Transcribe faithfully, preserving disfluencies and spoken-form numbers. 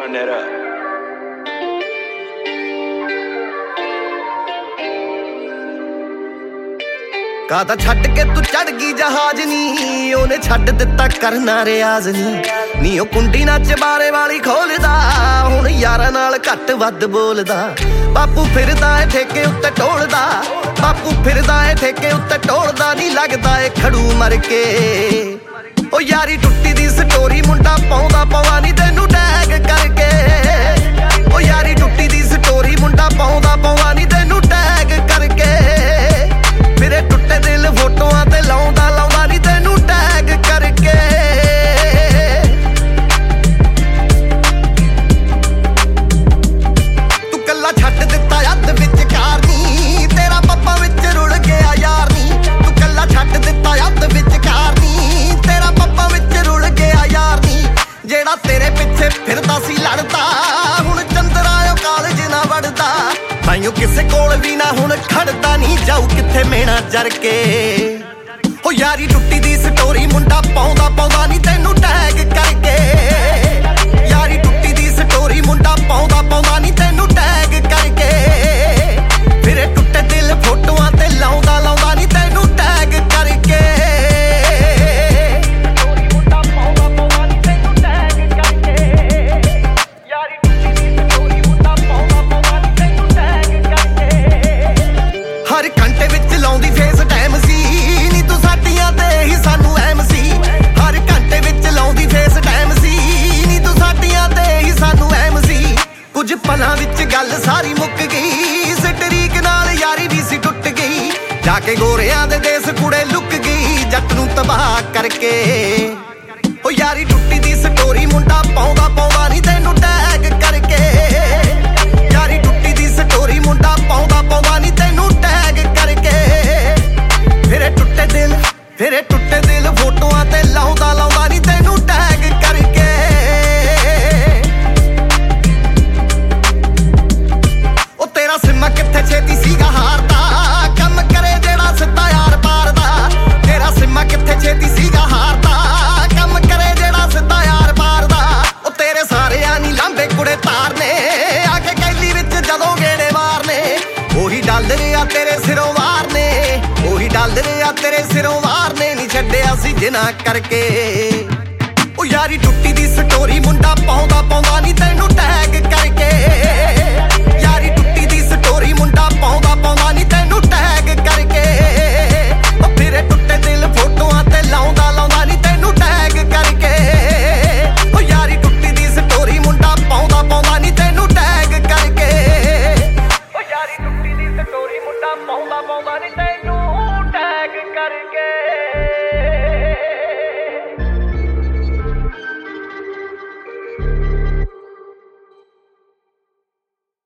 Run that up. ਕਾਹਦਾ ਛੱਡ ਕੇ ਤੂੰ ਚੜ ਗਈ ਜਹਾਜ਼ ਨੀ, ਉਹਨੇ ਛੱਡ ਦਿੱਤਾ ਕਰਨਾ ਰਿਆਜ਼ ਨੀ। ਨੀ ਉਹ ਕੁੰਡੀ ਨਾ ਚਬਾਰੇ ਵਾਲੀ ਖੋਲਦਾ, ਹੁਣ ਯਾਰਾਂ ਨਾਲ ਘੱਟ ਵੱਧ ਬੋਲਦਾ। ਬਾਪੂ ਫਿਰਦਾ ਏ ਠੇਕੇ ਉੱਤੇ ਢੋਲਦਾ, ਬਾਪੂ ਫਿਰਦਾ ਏ ਠੇਕੇ ਉੱਤੇ ਢੋਲਦਾ। ਨੀ ਲੱਗਦਾ ਏ ਖੜੂ ਮਰ ਕੇ ਉਹ ਯਾਰੀ ਟੁੱਟੀ ਦੀ ਸਟੋਰੀ ਮੁੰਡਾ ਪਾਉਂਦਾ ਪਾਉਂਦਾ ਨੀ ਤੈਨੂੰ ਟੈਗ ਕਰਕੇ। ਉਹ ਯਾਰੀ ਟੁੱਟੀ ਦੀ ਸਟੋਰੀ ਮੁੰਡਾ ਪਾਉਂਦਾ ਪਾਉਂਦਾ ਨੀ ਤੈਨੂੰ ਟੈਗ ਕਰਕੇ। ਮੇਰੇ ਟੁੱਟੇ ਦਿਲ ਫੋਟੋਆਂ ਤੇ ਲਾਉਂਦਾ ਲਾਉਂਦਾ ਨੀ ਤੈਨੂੰ ਟੈਗ ਕਰਕੇ। ਤੂੰ ਕੱਲਾ ਛੱਡ ਦਿੱਤਾ ਅੱਧ ਵਿਚਕਾਰ ਨੀ, ਤੇਰਾ ਪੱਪਾ ਵਿੱਚ ਰੁੜ ਗਿਆ ਯਾਰ ਨੀ। ਤੂੰ ਕੱਲਾ ਛੱਡ ਦਿੱਤਾ ਅੱਧ ਵਿਚਕਾਰ ਨੀ, ਤੇਰਾ ਪੱਪਾ ਵਿੱਚ ਰੁੜ ਗਿਆ ਯਾਰ ਨੀ। ਜਿਹੜਾ ਤੇਰੇ ਪਿੱਛੇ ਫਿਰਦਾ ਸੀ ਲੜਦਾ, ਹੁਣ ਚੰਦਰਾ ਉਹ ਕਾਲਜ ਨਾ ਵੜਦਾ। ਤਾਈਓ ਕਿਸੇ ਕੋਲ ਵੀ ਨਾ ਹੁਣ ਖੜਦਾ ਨੀ, ਜਾਊ ਕਿੱਥੇ ਮੇਣਾ ਜਰ ਕੇ। ਹੋ ਯਾਰੀ ਟੁੱਟੀ ਦੀ ਸਟੋਰੀ ਮੁੰਡਾ ਪਾਉਂਦਾ ਪਾਉਂਦਾ ਨੀ ਤੈਨੂੰ ਟੈਗ ਕਰਕੇ। ਯਾਰੀ ਟੁੱਟੀ ਦੀ ਸਟੋਰੀ ਮੁੰਡਾ ਪਾਉਂਦਾ ਪਾਉਂਦਾ ਨੀ ਤੈਨੂੰ ਟੈਗ ਕਰਕੇ। ਫਿਰੇ ਟੁੱਟੇ ਦਿਲ ਫੋਟੋਆਂ ਤੇ ਲਾਉਂਦਾ ਲਾਉਂਦਾ ਨੀ ਤੈਨੂੰ ਟੈਗ ਕਰਕੇ। ਹਰ ਘੰਟੇ ਵਿੱਚ ਲਾਉਂਦੀ ਫੇਸ ਟਾਈਮ ਸੀ ਨੀ ਤੂੰ ਸਾਡੀਆਂ ਤੇ ਹੀ ਸਾਨੂੰ ਐਮ ਸੀ। ਹਰ ਘੰਟੇ ਵਿੱਚ ਲਾਉਂਦੀ ਫੇਸ ਟਾਈਮ ਸੀ ਨੀ ਤੂੰ ਸਾਡੀਆਂ ਤੇ ਹੀ ਸਾਨੂੰ ਐਮ ਸੀ। ਕੁਝ ਪਲਾਂ ਵਿੱਚ ਗੱਲ ਸਾਰੀ ਮੁੱਕ ਗਈ, ਸਟਰੀਕ ਨਾਲ ਯਾਰੀ ਵੀ ਸੀ ਟੁੱਟ ਗਈ। ਜਾ ਕੇ ਗੋਰਿਆਂ ਦੇ ਦੇਸ ਕੁੜੇ ਲੁੱਕ ਗਈ ਜੱਟ ਨੂੰ ਤਬਾਹ ਕਰਕੇ। ਉਹ ਯਾਰੀ ਟੁੱਟੀ ਦੀ ਸਟੋਰੀ ਮੁੰਡਾ ਪਾਉਂਦਾ ਪਾਉਂਦਾ ਨੀ ਤੈਨੂੰ ਟੈਗ ਕਰਕੇ। ਯਾਰੀ ਟੁੱਟੀ ਦੀ ਸਟੋਰੀ ਮੁੰਡਾ ਪਾਉਂਦਾ ਪਾਉਂਦਾ ਨੀ ਤੈਨੂੰ ਟੈਗ ਕਰਕੇ। ਫਿਰੇ ਟੁੱਟੇ ਦਿਲ ਫਿਰੇ ਟੁੱਟੇ ਦਿਲ ਫੋਟੋਆਂ ਤੇ ਲਾਉਂਦਾ ਲਾਉਂਦਾ ਨੀ ਤੈਨੂੰ ਟੈਗ ਕਰਕੇ। ਉਹ ਤੇਰਾ ਸਿਮਾ ਕਿੱਥੇ ਛੇਤੀ ਸੀਗਾ ਹਾਰਦਾ, ਕੰਮ ਕਰੇ ਜਿਹੜਾ ਸਿੱਧਾ ਯਾਰ ਪਾਰ ਦਾ। ਤੇਰਾ ਸਿਮਾ ਕਿੱਥੇ ਛੇਤੀ ਸੀਗਾ ਹਾਰਦਾ, ਕੰਮ ਕਰੇ ਜਿਹੜਾ ਸਿੱਧਾ ਯਾਰ ਪਾਰ ਦਾ। ਉਹ ਤੇਰੇ ਸਾਰਿਆਂ ਨੀ ਲਾਂਬੇ ਕੁੜੇ ਤਾਰਨੇ, ਆ ਕੇ ਕੈਲੀ ਵਿੱਚ ਜਦੋਂ ਗੇੜੇ ਮਾਰਨੇ। ਉਹੀ ਡਾਲਰ ਆ ਤੇਰੇ ਸਿਰੋਂ ਵਾਰਨੇ, ਉਹੀ ਡਾਲਰ ਆ ਤੇਰੇ ਸਿਰੋਂ ਵਾਰਨੇ। ਨੀ ਛੱਡਿਆ ਸੀ ਜਿਨਾ ਕਰਕੇ ਉਹ ਯਾਰੀ